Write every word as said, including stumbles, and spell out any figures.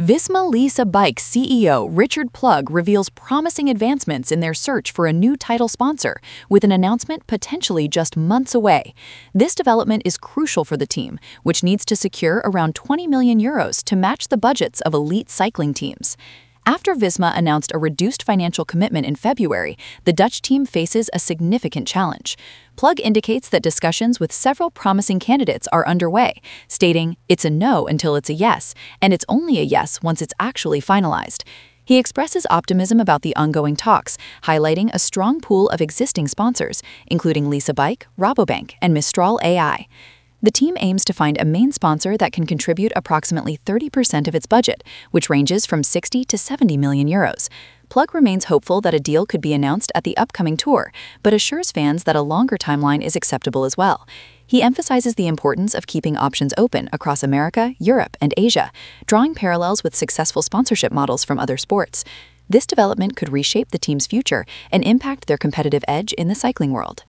Visma Lease a Bike C E O Richard Plug reveals promising advancements in their search for a new title sponsor, with an announcement potentially just months away. This development is crucial for the team, which needs to secure around twenty million euros to match the budgets of elite cycling teams. After Visma announced a reduced financial commitment in February, the Dutch team faces a significant challenge. Plug indicates that discussions with several promising candidates are underway, stating, "It's a no until it's a yes, and it's only a yes once it's actually finalized." He expresses optimism about the ongoing talks, highlighting a strong pool of existing sponsors, including Lease a Bike, Rabobank, and Mistral A I. The team aims to find a main sponsor that can contribute approximately thirty percent of its budget, which ranges from sixty to seventy million euros. Plug remains hopeful that a deal could be announced at the upcoming tour, but assures fans that a longer timeline is acceptable as well. He emphasizes the importance of keeping options open across America, Europe, and Asia, drawing parallels with successful sponsorship models from other sports. This development could reshape the team's future and impact their competitive edge in the cycling world.